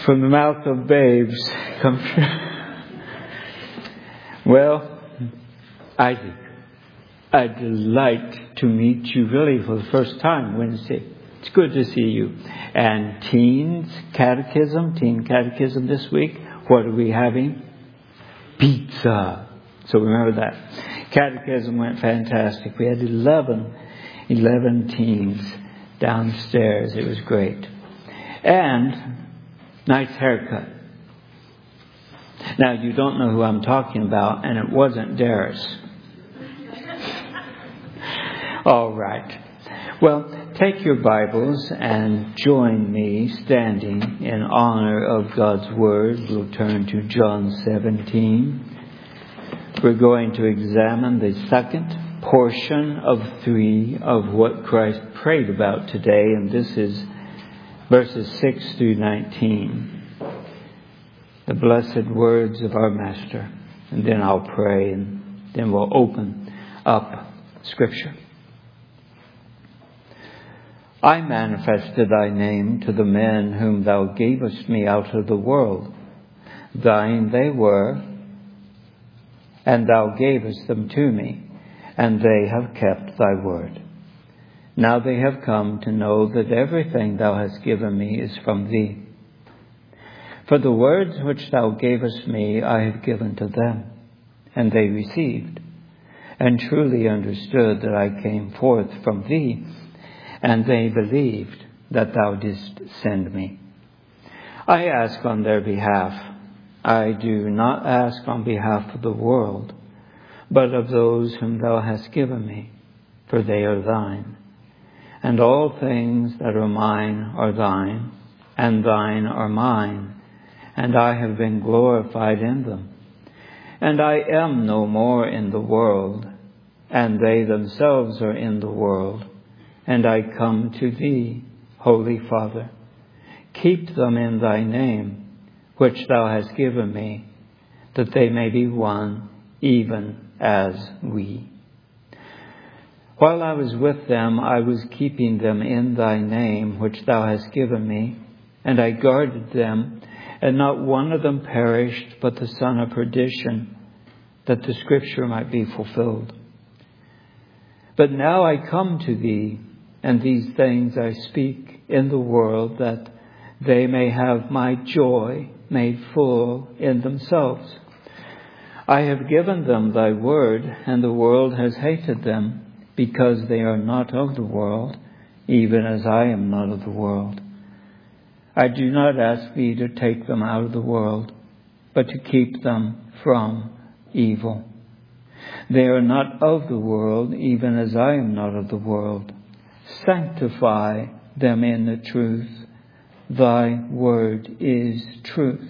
From the mouth of babes comes. Well, Isaac, I delight to meet you really for the first time Wednesday. It's good to see you. And teen catechism this week. What are we having? Pizza. So remember that. Catechism went fantastic. We had 11 teens downstairs. It was great. And nice haircut. Now, you don't know who I'm talking about, and it wasn't Darius. All right. Well, take your Bibles and join me standing in honor of God's Word. We'll turn to John 17. We're going to examine the second portion of 3 of what Christ prayed about today, and this is verses 6 through 19. The blessed words of our Master. And then I'll pray, and then we'll open up Scripture. I manifested thy name to the men whom thou gavest me out of the world. Thine they were, and thou gavest them to me, and they have kept thy word. Now they have come to know that everything thou hast given me is from thee. For the words which thou gavest me I have given to them, and they received, and truly understood that I came forth from thee, and they believed that thou didst send me. I ask on their behalf. I do not ask on behalf of the world, but of those whom thou hast given me, for they are thine. And all things that are mine are thine, and thine are mine, and I have been glorified in them. And I am no more in the world, and they themselves are in the world, and I come to thee, Holy Father. Keep them in thy name, which thou hast given me, that they may be one, even as we. While I was with them, I was keeping them in thy name, which thou hast given me, and I guarded them, and not one of them perished, but the son of perdition, that the scripture might be fulfilled. But now I come to thee, and these things I speak in the world, that they may have my joy made full in themselves. I have given them thy word, and the world has hated them, because they are not of the world, even as I am not of the world. I do not ask thee to take them out of the world, but to keep them from evil. They are not of the world, even as I am not of the world. Sanctify them in the truth. Thy word is truth.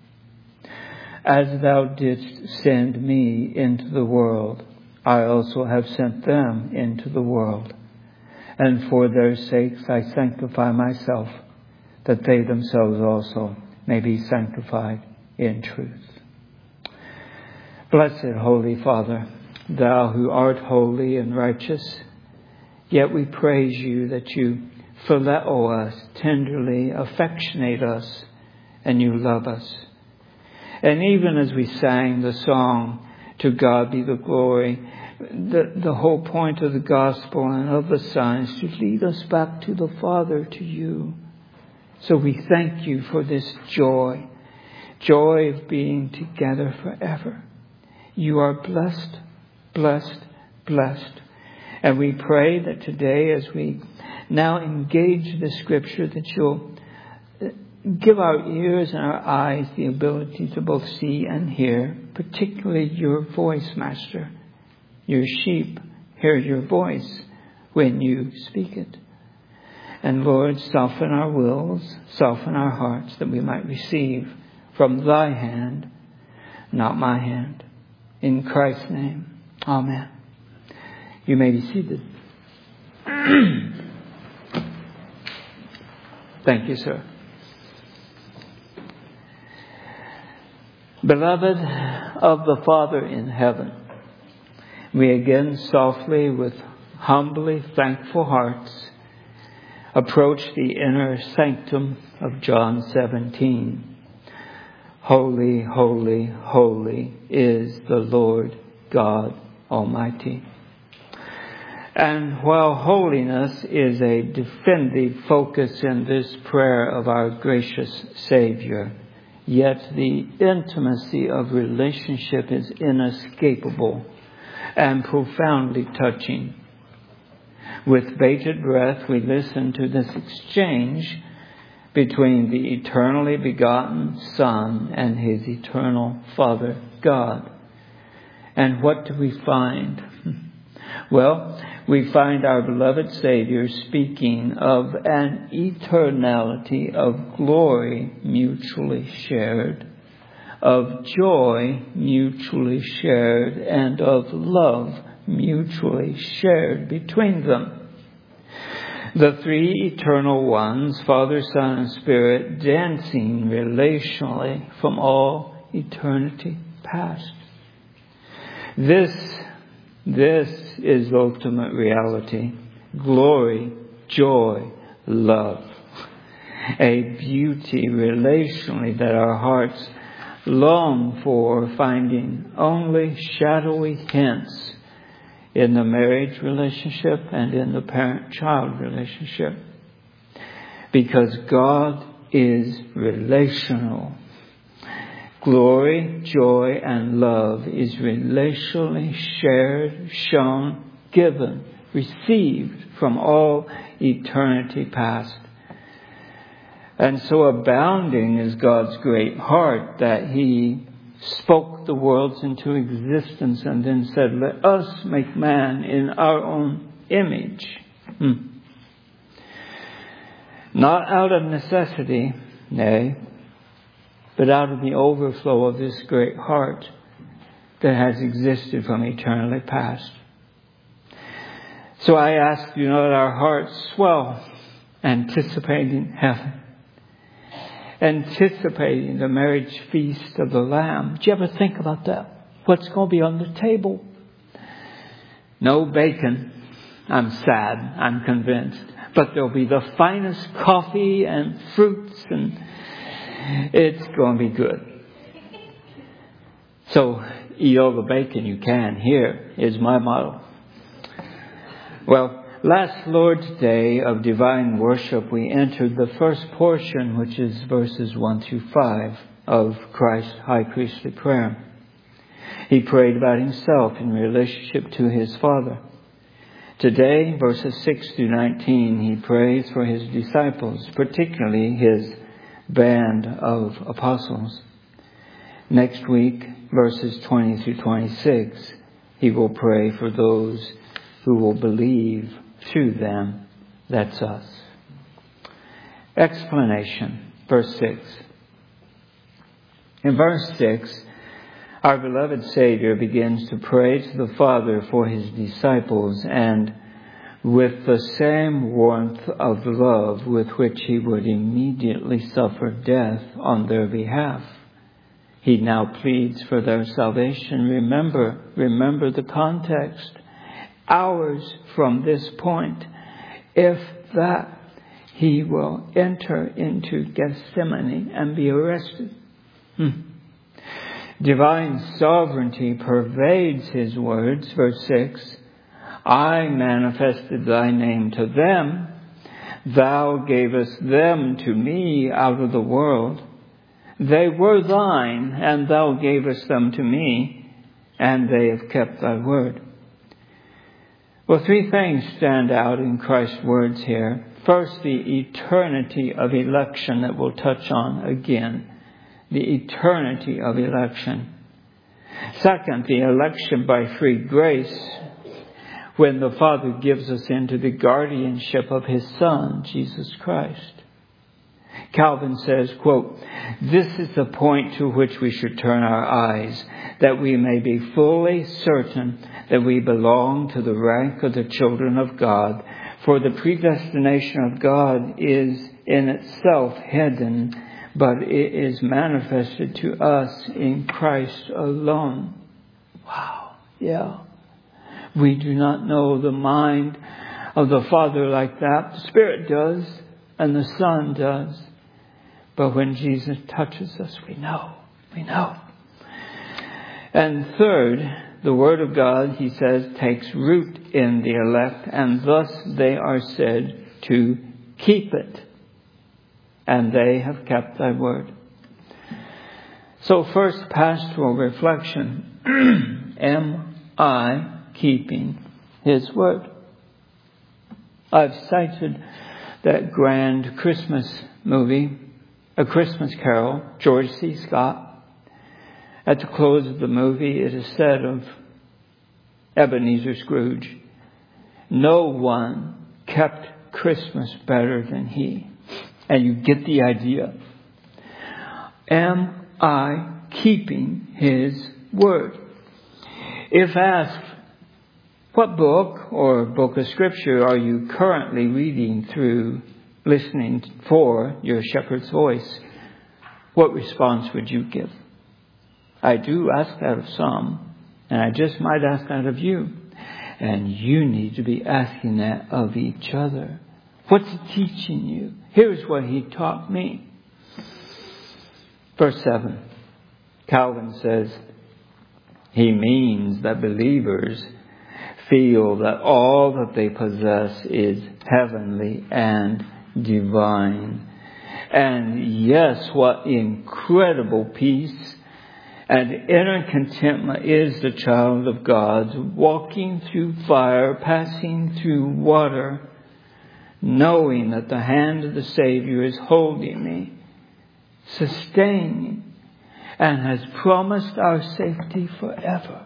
As thou didst send me into the world, I also have sent them into the world. And for their sakes I sanctify myself, that they themselves also may be sanctified in truth. Blessed Holy Father, thou who art holy and righteous, yet we praise you that you phileo us, tenderly affectionate us, and you love us. And even as we sang the song, To God be the glory, the whole point of the gospel and of the Son is to lead us back to the Father, to you. So we thank you for this joy of being together forever. You are blessed, blessed, blessed. And we pray that today, as we now engage the scripture, that you'll give our ears and our eyes the ability to both see and hear, particularly your voice, Master. Your sheep hear your voice when you speak it. And Lord, soften our wills, soften our hearts, that we might receive from thy hand, not my hand. In Christ's name, amen. You may be seated. Thank you, sir. Beloved of the Father in heaven, we again softly, with humbly thankful hearts, approach the inner sanctum of John 17. Holy, holy, holy is the Lord God Almighty. And while holiness is a definitive focus in this prayer of our gracious Savior, yet the intimacy of relationship is inescapable and profoundly touching. With bated breath, we listen to this exchange between the eternally begotten Son and His eternal Father God. And what do we find? Well, we find our beloved Savior speaking of an eternality of glory mutually shared, of joy mutually shared, and of love mutually shared between them. The three eternal ones, Father, Son, and Spirit, dancing relationally from all eternity past. This is ultimate reality. Glory, joy, love. A beauty relationally that our hearts long for, finding only shadowy hints in the marriage relationship and in the parent-child relationship. Because God is relational. Glory, joy, and love is relationally shared, shown, given, received from all eternity past. And so abounding is God's great heart that He spoke the worlds into existence and then said, let us make man in our own image. Not out of necessity, nay, but out of the overflow of this great heart that has existed from eternity past. So I ask you, let our hearts swell, anticipating heaven, anticipating the marriage feast of the Lamb. Do you ever think about that? What's going to be on the table? No bacon. I'm sad. I'm convinced. But there'll be the finest coffee and fruits, and it's going to be good. So eat all the bacon you can. Here is my motto. Well, last Lord's Day of divine worship, we entered the first portion, which is verses 1 through 5 of Christ's high priestly prayer. He prayed about himself in relationship to his Father. Today, verses 6 through 19, he prays for his disciples, particularly his band of apostles. Next week, verses 20 through 26, he will pray for those who will believe through them. That's us. Explanation. Verse 6. In verse 6, our beloved Savior begins to pray to the Father for his disciples, and with the same warmth of love with which he would immediately suffer death on their behalf, he now pleads for their salvation. Remember the context. Hours from this point, if that, he will enter into Gethsemane and be arrested. Divine sovereignty pervades his words. Verse 6, I manifested thy name to them. Thou gavest them to me out of the world. They were thine, and thou gavest them to me, and they have kept thy word. Well, three things stand out in Christ's words here. First, the eternity of election that we'll touch on again. The eternity of election. Second, the election by free grace, when the Father gives us into the guardianship of his Son, Jesus Christ. Calvin says, quote, this is the point to which we should turn our eyes, that we may be fully certain that we belong to the rank of the children of God. For the predestination of God is in itself hidden, but it is manifested to us in Christ alone. Wow. Yeah. We do not know the mind of the Father like that. The Spirit does, and the Son does. But when Jesus touches us, we know. We know. And third, the Word of God, he says, takes root in the elect, and thus they are said to keep it. And they have kept thy word. So first, pastoral reflection. Am I keeping his word? I've cited that grand Christmas movie, A Christmas Carol, George C. Scott. At the close of the movie, it is said of Ebenezer Scrooge, no one kept Christmas better than he. And you get the idea. Am I keeping his word? If asked, what book or book of scripture are you currently reading through, listening for your shepherd's voice? What response would you give? I do ask that of some, and I just might ask that of you. And you need to be asking that of each other. What's he teaching you? Here's what he taught me. Verse 7. Calvin says, he means that believers feel that all that they possess is heavenly and divine. And yes, what incredible peace and inner contentment is the child of God, walking through fire, passing through water, knowing that the hand of the Savior is holding me, sustaining, and has promised our safety forever.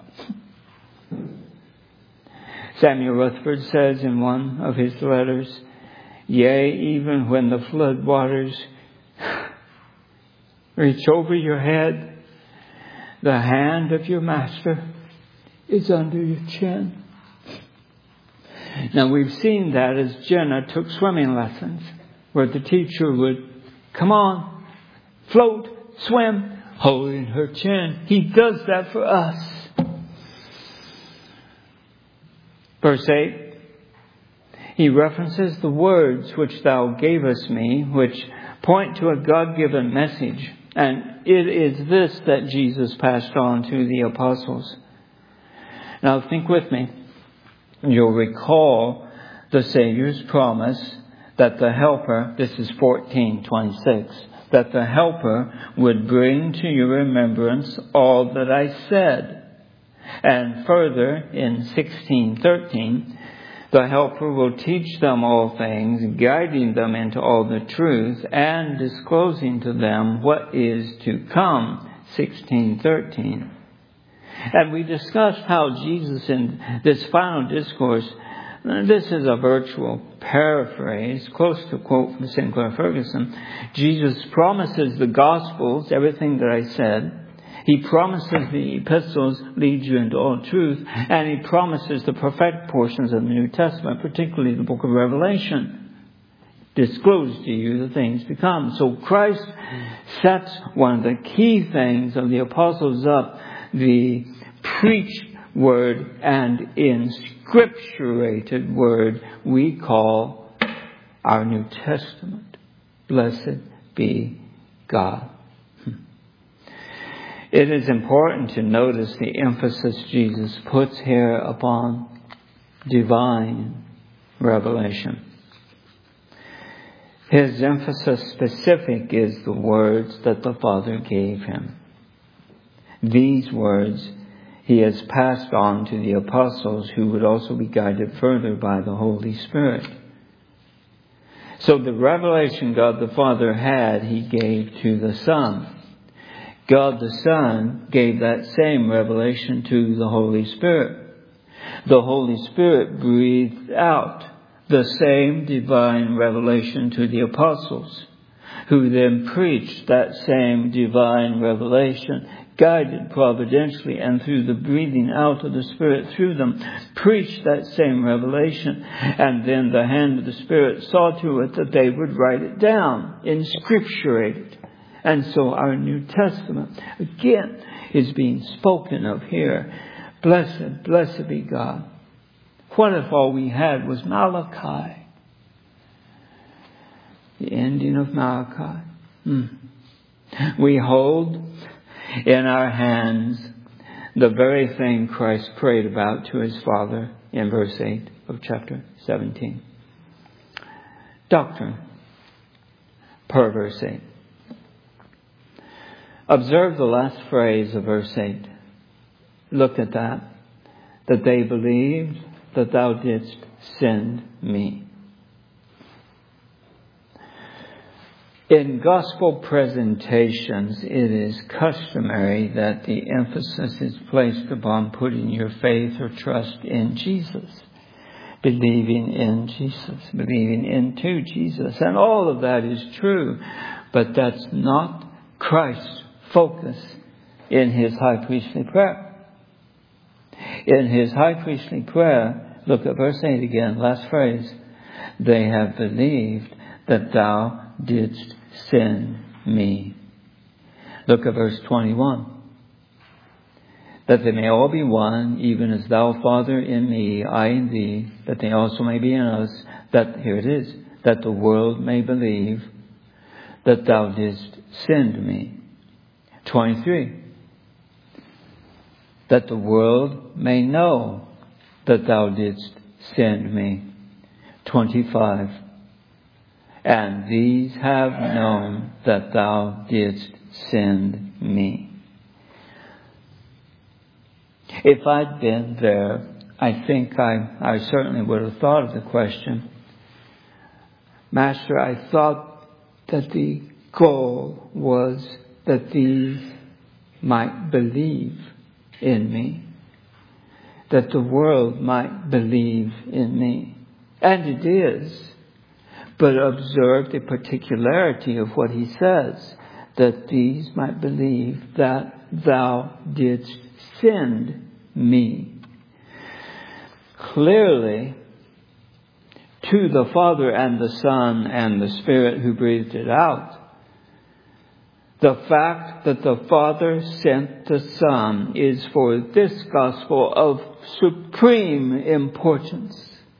Samuel Rutherford says in one of his letters, yea, even when the flood waters reach over your head, the hand of your master is under your chin. Now we've seen that as Jenna took swimming lessons, where the teacher would, come on, float, swim, holding her chin. He does that for us. Verse 8, he references the words which thou gavest me, which point to a God-given message. And it is this that Jesus passed on to the apostles. Now think with me. You'll recall the Savior's promise that the Helper, this is 14:26, that the Helper would bring to your remembrance all that I said. And further, in 16:13, the Helper will teach them all things, guiding them into all the truth, and disclosing to them what is to come. 16:13. And we discussed how Jesus in this final discourse, this is a virtual paraphrase, close to a quote from Sinclair Ferguson. Jesus promises the Gospels, everything that I said. He promises the epistles lead you into all truth. And he promises the prophetic portions of the New Testament, particularly the book of Revelation, disclose to you the things to come. So Christ sets one of the key things of the apostles up, the preached word and inscripturated word we call our New Testament. Blessed be God. It is important to notice the emphasis Jesus puts here upon divine revelation. His emphasis specific is the words that the Father gave him. These words he has passed on to the apostles, who would also be guided further by the Holy Spirit. So the revelation God the Father had, he gave to the Son. God the Son gave that same revelation to the Holy Spirit. The Holy Spirit breathed out the same divine revelation to the apostles, who then preached that same divine revelation, guided providentially and through the breathing out of the Spirit through them, preached that same revelation. And then the hand of the Spirit saw to it that they would write it down, inscripturate it. And so our New Testament, again, is being spoken of here. Blessed, blessed be God. What if all we had was Malachi? The ending of Malachi. We hold in our hands the very thing Christ prayed about to his Father in verse 8 of chapter 17. Doctrine per verse 8. Observe the last phrase of verse 8. Look at that. That they believed that thou didst send me. In gospel presentations, it is customary that the emphasis is placed upon putting your faith or trust in Jesus. Believing in Jesus. Believing into Jesus. And all of that is true. But that's not Christ's focus in his high priestly prayer. In his high priestly prayer, look at verse 8 again, last phrase. They have believed that thou didst send me. Look at verse 21. That they may all be one, even as thou, Father, in me, I in thee, that they also may be in us, that, here it is, that the world may believe that thou didst send me. 23. That the world may know that thou didst send me. 25. And these have known that thou didst send me. If I'd been there, I think I certainly would have thought of the question. Master, I thought that the goal was that these might believe in me. That the world might believe in me. And it is. But observe the particularity of what he says. That these might believe that thou didst send me. Clearly, to the Father and the Son and the Spirit who breathed it out, the fact that the Father sent the Son is for this gospel of supreme importance.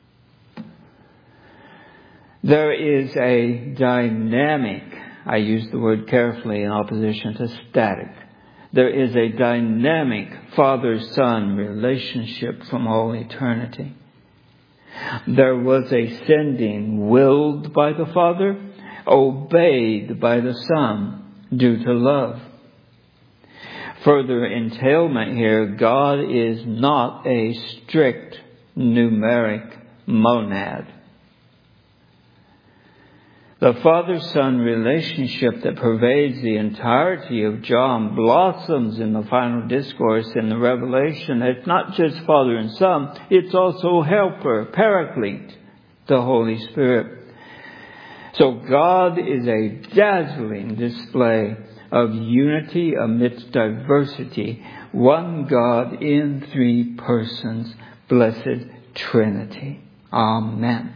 There is a dynamic, I use the word carefully in opposition to static. There is a dynamic Father-Son relationship from all eternity. There was a sending willed by the Father, obeyed by the Son, due to love. Further entailment here, God is not a strict numeric monad. The Father-Son relationship that pervades the entirety of John blossoms in the final discourse in the Revelation. It's not just Father and Son, it's also Helper, Paraclete, the Holy Spirit. So God is a dazzling display of unity amidst diversity. One God in three persons, blessed Trinity. Amen.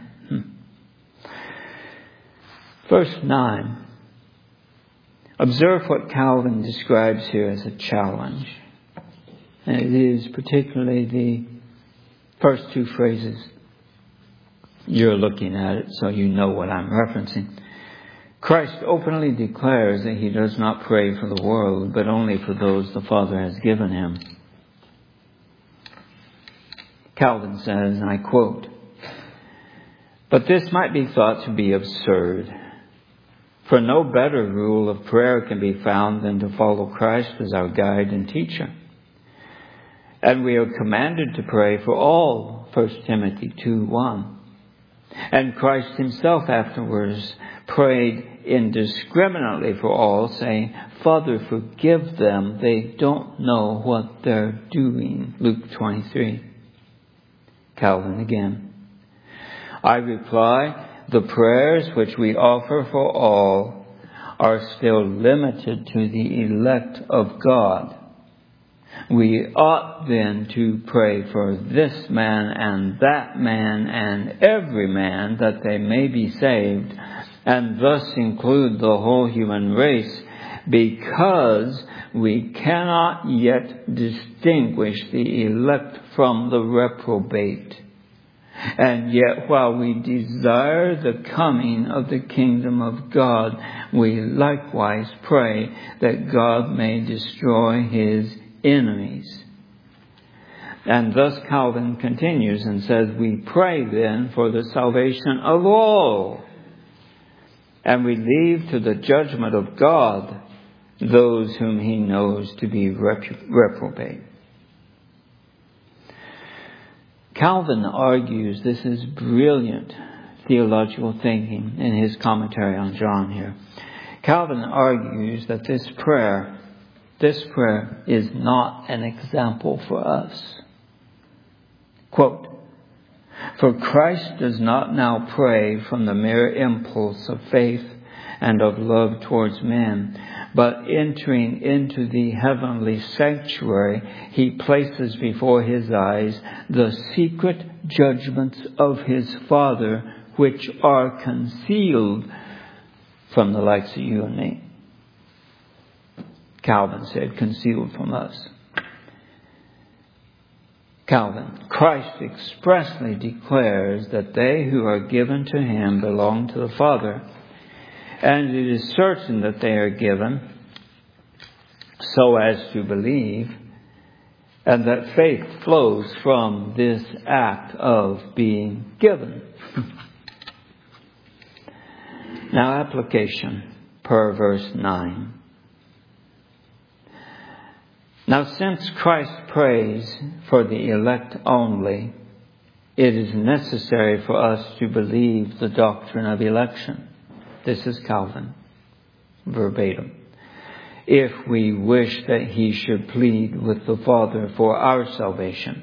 Verse 9. Observe what Calvin describes here as a challenge. And it is particularly the first two phrases. You're looking at it, so you know what I'm referencing. Christ openly declares that he does not pray for the world, but only for those the Father has given him. Calvin says, and I quote, "But this might be thought to be absurd. For no better rule of prayer can be found than to follow Christ as our guide and teacher. And we are commanded to pray for all, 1 Timothy 2:1. And Christ himself afterwards prayed indiscriminately for all, saying, Father, forgive them. They don't know what they're doing. Luke 23. Calvin again. I reply, the prayers which we offer for all are still limited to the elect of God. We ought then to pray for this man and every man that they may be saved, and thus include the whole human race, because we cannot yet distinguish the elect from the reprobate. And yet, while we desire the coming of the kingdom of God, we likewise pray that God may destroy his enemies. And thus Calvin continues and says, we pray then for the salvation of all, and we leave to the judgment of God those whom he knows to be reprobate. Calvin argues, this is brilliant theological thinking in his commentary on John here. Calvin argues that this prayer is not an example for us. Quote, for Christ does not now pray from the mere impulse of faith and of love towards men, but entering into the heavenly sanctuary, he places before his eyes the secret judgments of his Father, which are concealed from the likes of you and me. Calvin said, concealed from us. Calvin, Christ expressly declares that they who are given to him belong to the Father. And it is certain that they are given so as to believe, and that faith flows from this act of being given. Now, application per verse 9. Now, since Christ prays for the elect only, it is necessary for us to believe the doctrine of election. This is Calvin, verbatim. If we wish that he should plead with the Father for our salvation.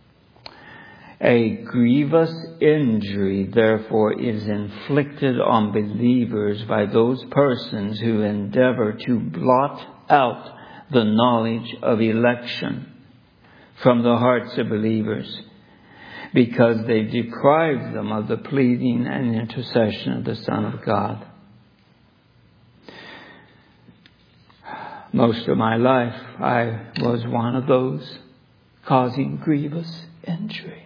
A grievous injury, therefore, is inflicted on believers by those persons who endeavor to blot out the knowledge of election from the hearts of believers, because they deprive them of the pleading and intercession of the Son of God. Most of my life, I was one of those causing grievous injury.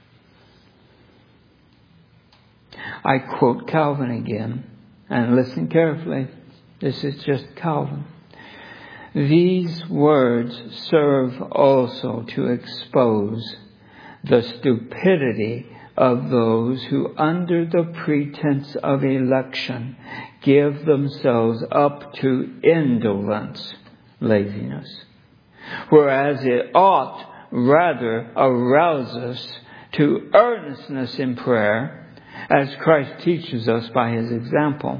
I quote Calvin again, and listen carefully. This is just Calvin. These words serve also to expose the stupidity of those who, under the pretense of election, give themselves up to indolence, laziness, whereas it ought rather arouse us to earnestness in prayer, as Christ teaches us by his example.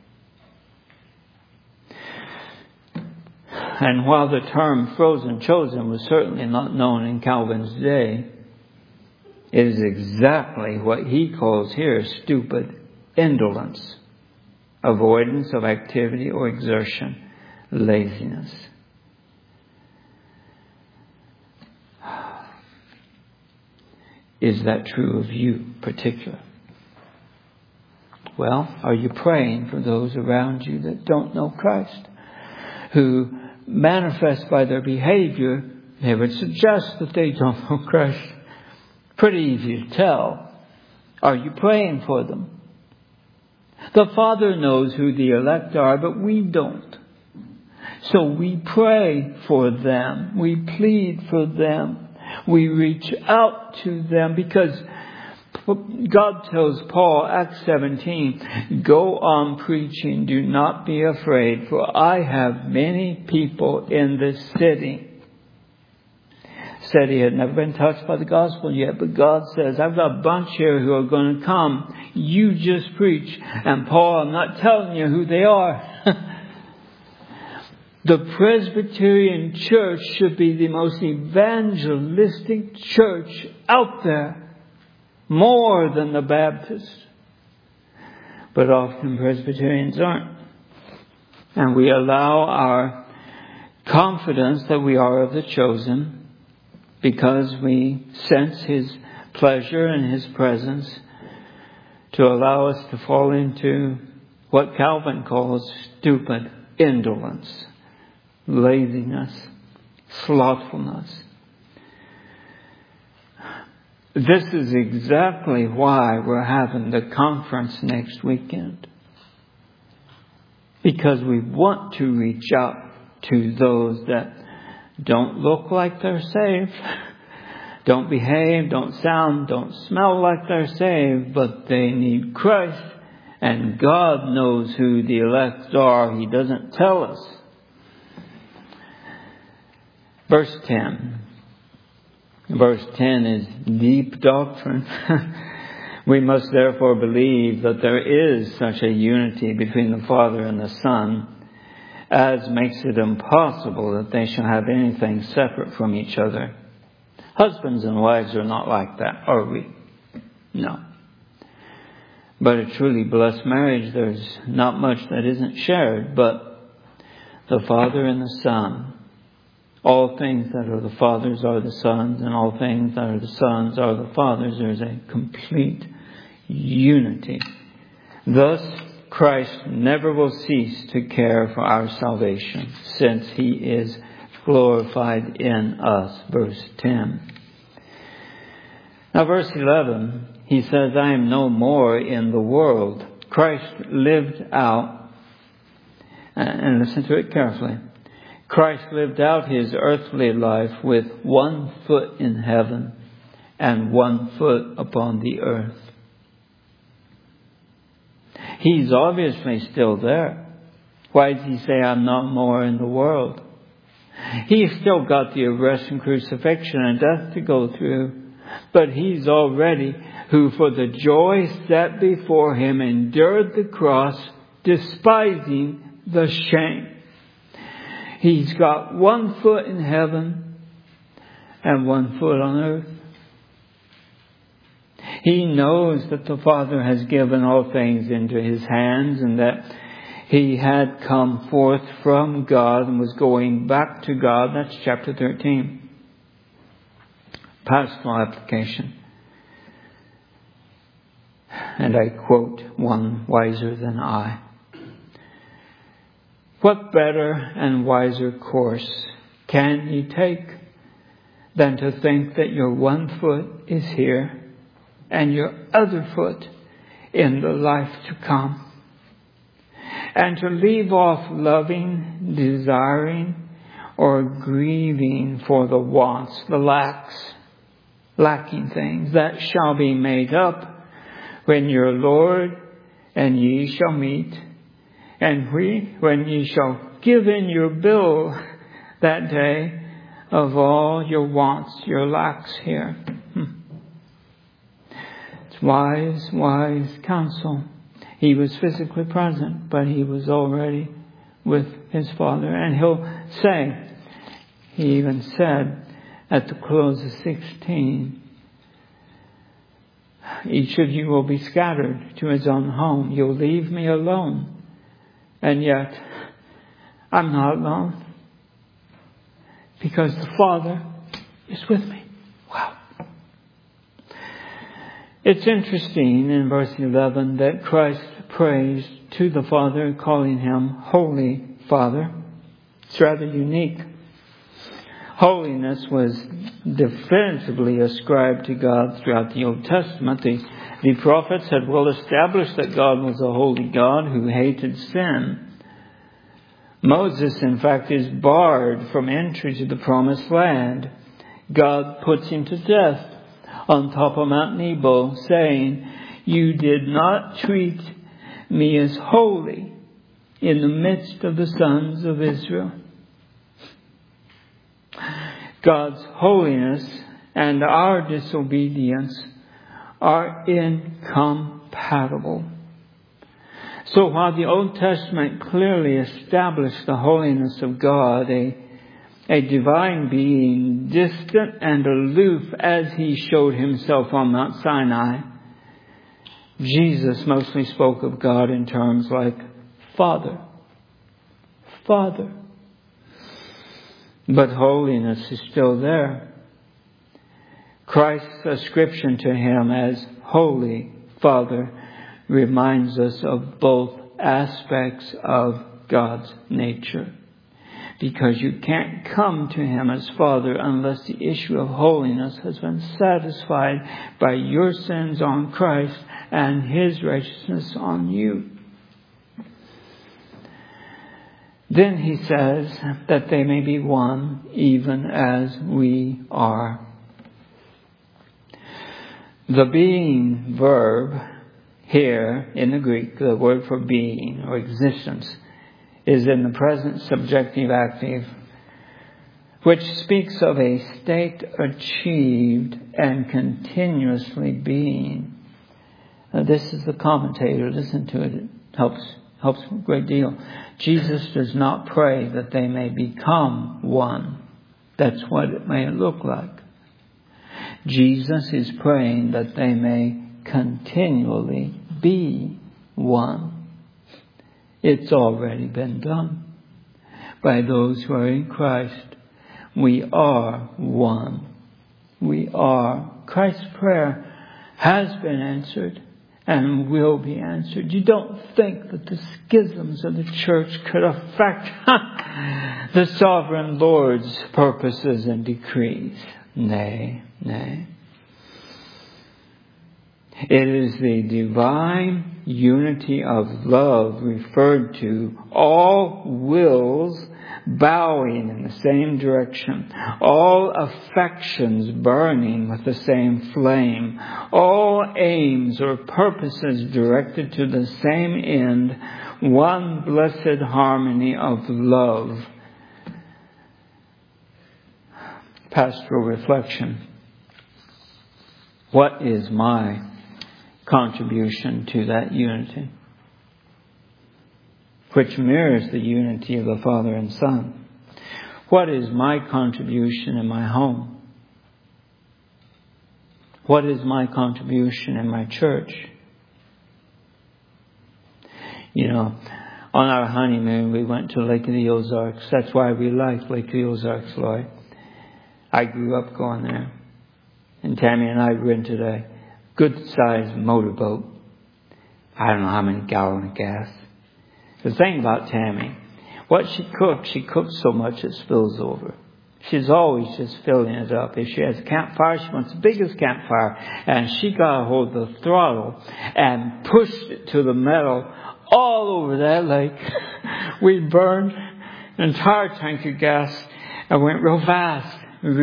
And while the term frozen chosen was certainly not known in Calvin's day, it is exactly what he calls here stupid indolence, avoidance of activity or exertion, laziness. Is that true of you particularly? Well, are you praying for those around you that don't know Christ, who manifest by their behavior, they would suggest that they don't know Christ? Pretty easy to tell. Are you praying for them? The Father knows who the elect are, but we don't. So we pray for them. We plead for them. We reach out to them, because God tells Paul, Acts 17, go on preaching, do not be afraid, for I have many people in this city. Said he had never been touched by the gospel yet, but God says, I've got a bunch here who are going to come. You just preach. And Paul, I'm not telling you who they are. The Presbyterian Church should be the most evangelistic church out there, more than the Baptist. But often Presbyterians aren't. And we allow our confidence that we are of the chosen, because we sense his pleasure and his presence, to allow us to fall into what Calvin calls stupid indolence, laziness, slothfulness. This is exactly why we're having the conference next weekend. Because we want to reach out to those that don't look like they're saved, don't behave, don't sound, don't smell like they're saved, but they need Christ. And God knows who the elect are. He doesn't tell us. Verse 10. Verse 10 is deep doctrine. We must therefore believe that there is such a unity between the Father and the Son as makes it impossible that they shall have anything separate from each other. Husbands and wives are not like that, are we? No. But a truly blessed marriage, there's not much that isn't shared, but the Father and the Son. All things that are the Father's are the Son's, and all things that are the Son's are the Father's. There's a complete unity. Thus, Christ never will cease to care for our salvation, since He is glorified in us. Verse 10. Now, verse 11, He says, I am no more in the world. Christ lived out, and listen to it carefully, Christ lived out His earthly life with one foot in heaven and one foot upon the earth. He's obviously still there. Why does He say, I'm not more in the world? He's still got the arrest and crucifixion and death to go through. But He's already, who for the joy set before Him endured the cross, despising the shame. He's got one foot in heaven and one foot on earth. He knows that the Father has given all things into His hands and that He had come forth from God and was going back to God. That's chapter 13. Pastoral application. And I quote one wiser than I. What better and wiser course can you take than to think that your one foot is here and your other foot in the life to come? And to leave off loving, desiring, or grieving for the wants, the lacking things that shall be made up when your Lord and ye shall meet, and when ye shall give in your bill that day of all your wants, your lacks here. It's wise counsel. He was physically present, but He was already with His Father. And He'll say, He even said at the close of 16, each of you will be scattered to his own home. You'll leave me alone. And yet, I'm not alone. Because the Father is with me. Wow. It's interesting in verse 11 that Christ prays to the Father, calling Him Holy Father. It's rather unique. Holiness was definitively ascribed to God throughout the Old Testament. The prophets had well established that God was a holy God who hated sin. Moses, in fact, is barred from entry to the promised land. God puts him to death on top of Mount Nebo, saying, you did not treat me as holy in the midst of the sons of Israel. God's holiness and our disobedience are incompatible. So while the Old Testament clearly established the holiness of God, a divine being distant and aloof as He showed Himself on Mount Sinai, Jesus mostly spoke of God in terms like Father. Father. But holiness is still there. Christ's ascription to Him as Holy Father reminds us of both aspects of God's nature. because you can't come to Him as Father unless the issue of holiness has been satisfied by your sins on Christ and His righteousness on you. Then He says that they may be one, even as we are. The being verb here in the Greek, the word for being or existence, is in the present subjective active, which speaks of a state achieved and continuously being. This is the commentator. Listen to it. It helps a great deal. Jesus does not pray that they may become one. That's what it may look like. Jesus is praying that they may continually be one. It's already been done. By those who are in Christ, we are one. We are. Christ's prayer has been answered and will be answered. You don't think that the schisms of the church could affect the sovereign Lord's purposes and decrees. Nay, nay. It is the divine unity of love referred to, all wills bowing in the same direction, all affections burning with the same flame, all aims or purposes directed to the same end, one blessed harmony of love. Pastoral reflection. What is my contribution to that unity, which mirrors the unity of the Father and Son? What is my contribution in my home? What is my contribution in my church? You know, on our honeymoon, we went to Lake of the Ozarks. That's why we like Lake of the Ozarks, Lloyd. I grew up going there. And Tammy and I rented a good-sized motorboat. I don't know how many gallons of gas. The thing about Tammy, what she cooks so much it spills over. She's always just filling it up. If she has a campfire, she wants the biggest campfire. And she got a hold of the throttle and pushed it to the metal all over that lake. We burned an entire tank of gas and went real fast.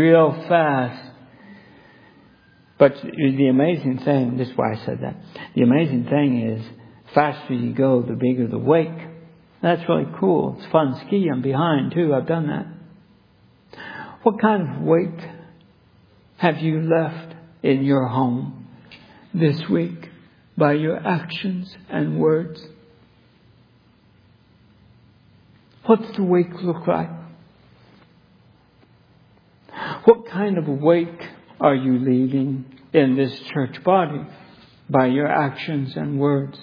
But the amazing thing, this is why I said that, the amazing thing is, faster you go, the bigger the wake. That's really cool. It's fun skiing behind too. I've done that. What kind of wake have you left in your home this week by your actions and words? What's the wake look like? What kind of wake are you leaving in this church body by your actions and words?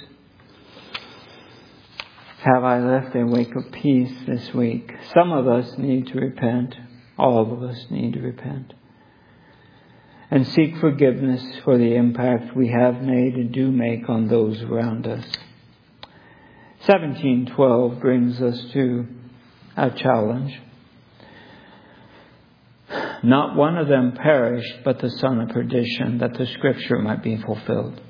Have I left a wake of peace this week? Some of us need to repent. All of us need to repent. And seek forgiveness for the impact we have made and do make on those around us. 17:12 brings us to a challenge. Not one of them perished, but the son of perdition, that the scripture might be fulfilled.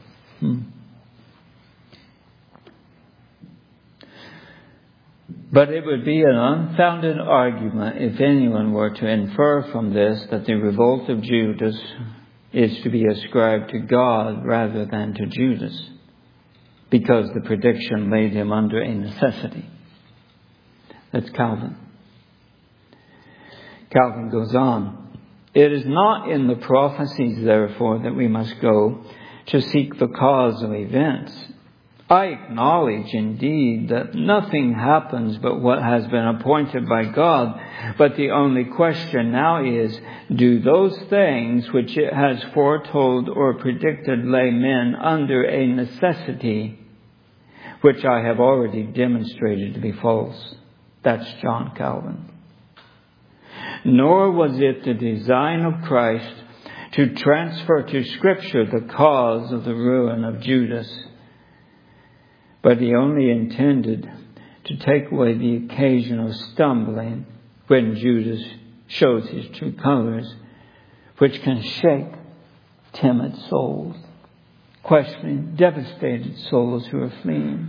But it would be an unfounded argument if anyone were to infer from this that the revolt of Judas is to be ascribed to God rather than to Judas, because the prediction laid him under a necessity. That's Calvin. Calvin goes on. It is not in the prophecies, therefore, that we must go to seek the cause of events. I acknowledge, indeed, that nothing happens but what has been appointed by God. But the only question now is, do those things which it has foretold or predicted lay men under a necessity, which I have already demonstrated to be false? That's John Calvin. Nor was it the design of Christ to transfer to Scripture the cause of the ruin of Judas, but he only intended to take away the occasion of stumbling when Judas shows his true colors, which can shake timid souls, questioning, devastated souls who are fleeing.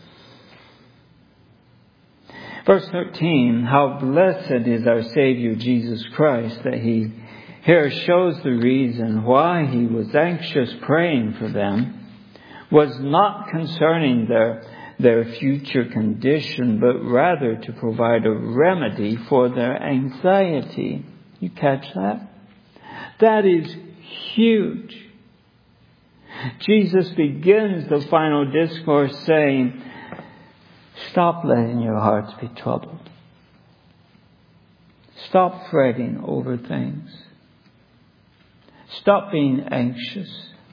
Verse 13, how blessed is our Savior Jesus Christ, that he here shows the reason why he was anxious praying for them was not concerning their future condition, but rather to provide a remedy for their anxiety. You catch that? That is huge. Jesus begins the final discourse saying, stop letting your hearts be troubled. Stop fretting over things. Stop being anxious.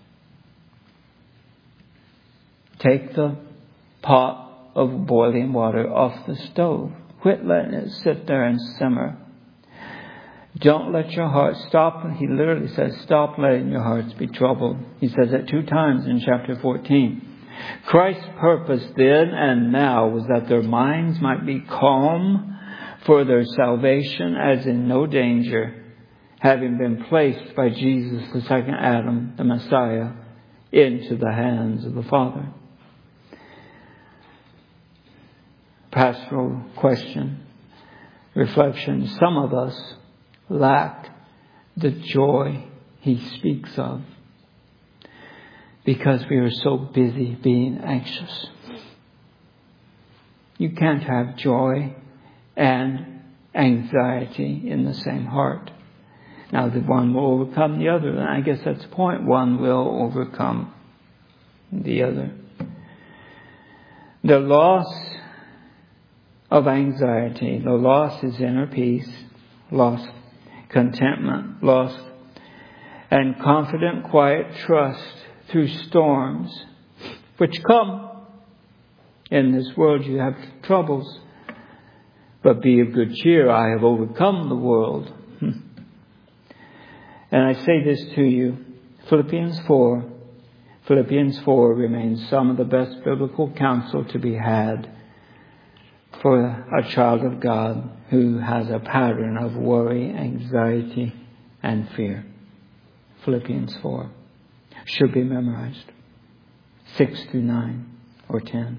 Take the pot of boiling water off the stove. Quit letting it sit there and simmer. Don't let your heart stop. He literally says, stop letting your hearts be troubled. He says it 2 times in chapter 14. Christ's purpose then and now was that their minds might be calm for their salvation, as in no danger, having been placed by Jesus, the second Adam, the Messiah, into the hands of the Father. Pastoral question, reflection. Some of us lack the joy he speaks of because we are so busy being anxious. You can't have joy and anxiety in the same heart. Now, the one will overcome the other. And I guess that's the point. One will overcome the other. The loss of anxiety, the loss is inner peace, loss contentment, loss and confident, quiet trust through storms which come. In this world you have troubles, but be of good cheer. I have overcome the world. And I say this to you, Philippians 4 remains some of the best biblical counsel to be had for a child of God who has a pattern of worry, anxiety, and fear. Philippians 4 should be memorized. 6 through 9 or 10.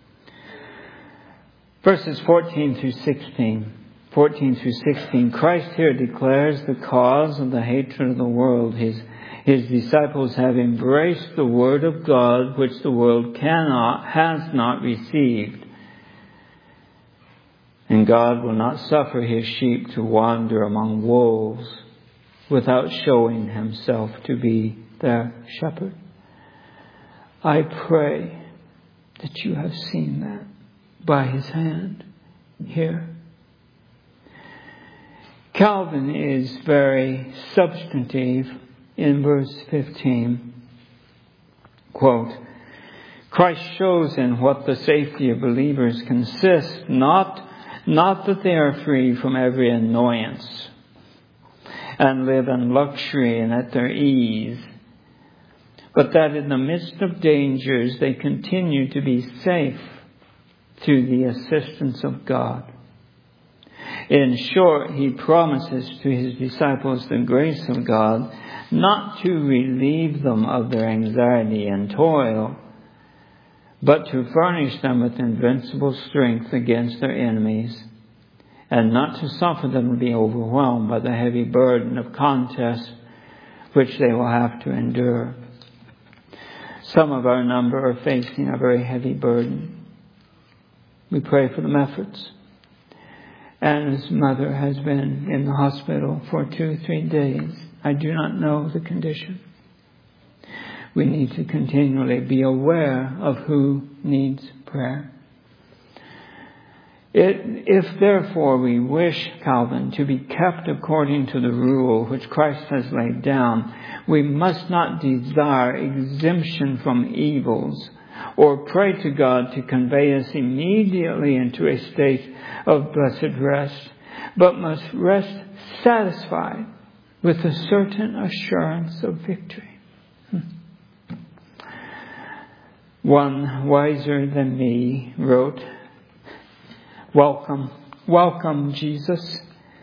Verses 14 through 16. 14 through 16. Christ here declares the cause of the hatred of the world. His disciples have embraced the word of God, which the world has not received. And God will not suffer his sheep to wander among wolves without showing himself to be their shepherd. I pray that you have seen that by his hand here. Calvin is very substantive in verse 15. Quote, Christ shows in what the safety of believers consists, not that they are free from every annoyance and live in luxury and at their ease, but that in the midst of dangers they continue to be safe through the assistance of God. In short, he promises to his disciples the grace of God, not to relieve them of their anxiety and toil, but to furnish them with invincible strength against their enemies, and not to suffer them to be overwhelmed by the heavy burden of contest which they will have to endure. Some of our number are facing a very heavy burden. We pray for them efforts. Anna's mother has been in the hospital for 2-3 days. I do not know the condition. We need to continually be aware of who needs prayer. If therefore we wish, Calvin, to be kept according to the rule which Christ has laid down, we must not desire exemption from evils or pray to God to convey us immediately into a state of blessed rest, but must rest satisfied with a certain assurance of victory. One wiser than me wrote, Welcome, Jesus,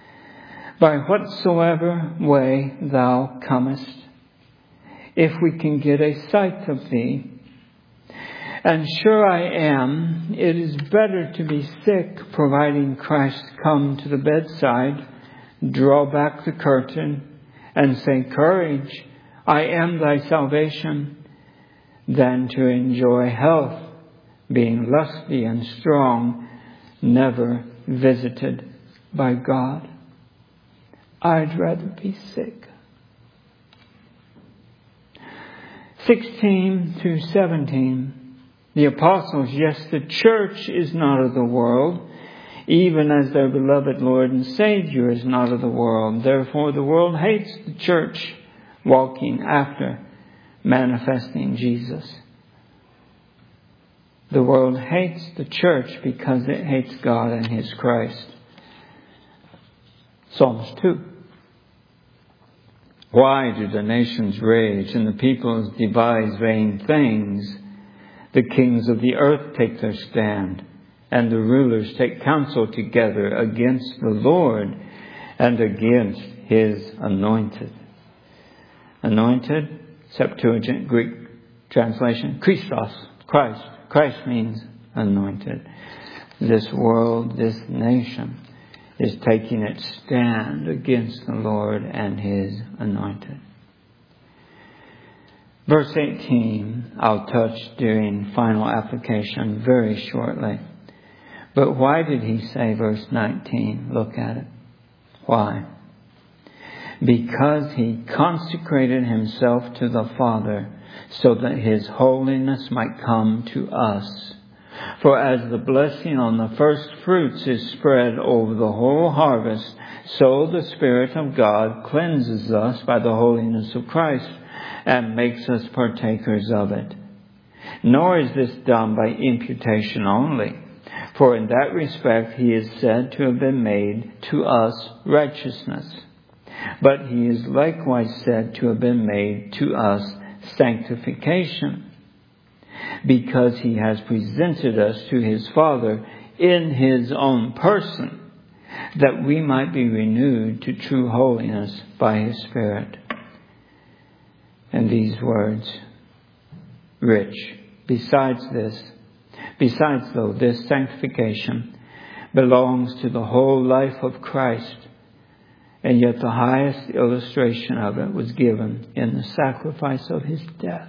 by whatsoever way thou comest, if we can get a sight of thee. And sure I am, it is better to be sick, providing Christ come to the bedside, draw back the curtain, and say, Courage, I am thy salvation, than to enjoy health, being lusty and strong, never visited by God. I'd rather be sick. 16 through 17. The apostles, yes, the church is not of the world, even as their beloved Lord and Savior is not of the world. Therefore the world hates the church, walking after, manifesting Jesus. The world hates the church because it hates God and His Christ. Psalms 2. Why do the nations rage and the peoples devise vain things? The kings of the earth take their stand, and the rulers take counsel together against the Lord and against His anointed. Anointed, Septuagint, Greek translation, Christos, Christ. Christ means anointed. This world, this nation, is taking its stand against the Lord and His anointed. Verse 18, I'll touch during final application very shortly. But why did he say verse 19? Look at it. Why? Because he consecrated himself to the Father so that His holiness might come to us. For as the blessing on the first fruits is spread over the whole harvest, so the Spirit of God cleanses us by the holiness of Christ and makes us partakers of it. Nor is this done by imputation only, for in that respect He is said to have been made to us righteousness. But He is likewise said to have been made to us sanctification, because He has presented us to His Father in His own person, that we might be renewed to true holiness by His Spirit. And these words, rich. Besides though this sanctification belongs to the whole life of Christ, and yet the highest illustration of it was given in the sacrifice of His death.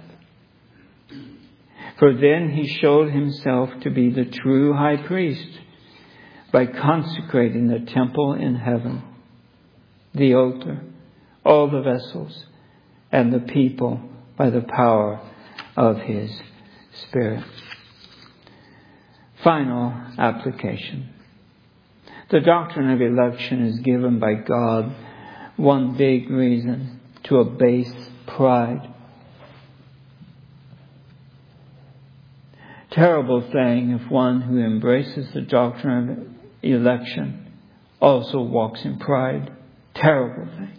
For then He showed Himself to be the true high priest by consecrating the temple in heaven, the altar, all the vessels, and the people by the power of His Spirit. Final application. The doctrine of election is given by God one big reason: to abase pride. Terrible thing if one who embraces the doctrine of election also walks in pride. Terrible thing.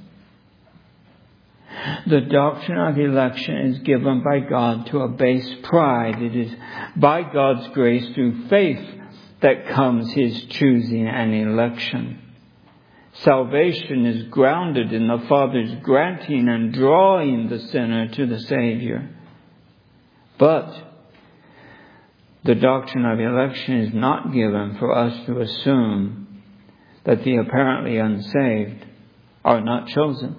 The doctrine of election is given by God to abase pride. It is by God's grace through faith that comes His choosing and election. Salvation is grounded in the Father's granting and drawing the sinner to the Savior. But the doctrine of election is not given for us to assume that the apparently unsaved are not chosen.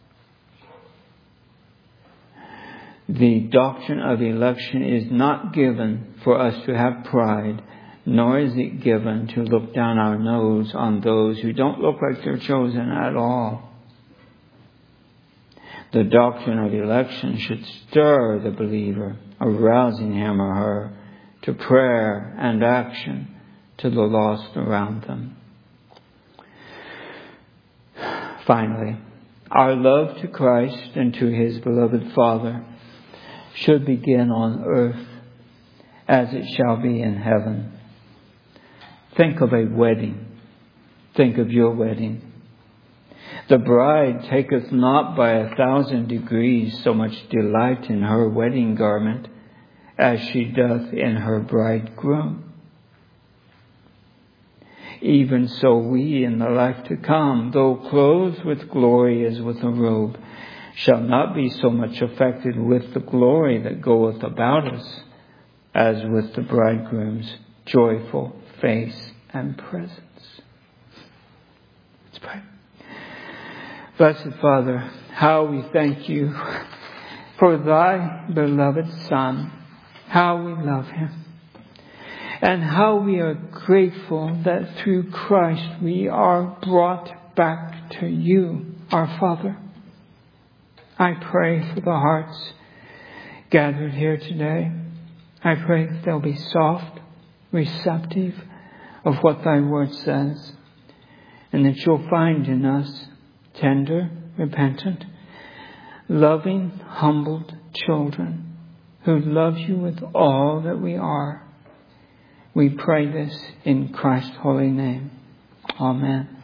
The doctrine of election is not given for us to have pride, nor is it given to look down our nose on those who don't look like they're chosen at all. The doctrine of election should stir the believer, arousing him or her to prayer and action to the lost around them. Finally, our love to Christ and to His beloved Father should begin on earth as it shall be in heaven. Think of a wedding. Think of your wedding. The bride taketh not by 1,000 degrees so much delight in her wedding garment as she doth in her bridegroom. Even so we in the life to come, though clothed with glory as with a robe, shall not be so much affected with the glory that goeth about us as with the bridegroom's joyful face and presence. Let's pray. Blessed Father, how we thank you for thy beloved Son, how we love him, and how we are grateful that through Christ we are brought back to you, our Father. I pray for the hearts gathered here today. I pray that they'll be soft, receptive of what thy word says, and that you'll find in us tender, repentant, loving, humbled children who love you with all that we are. We pray this in Christ's holy name. Amen.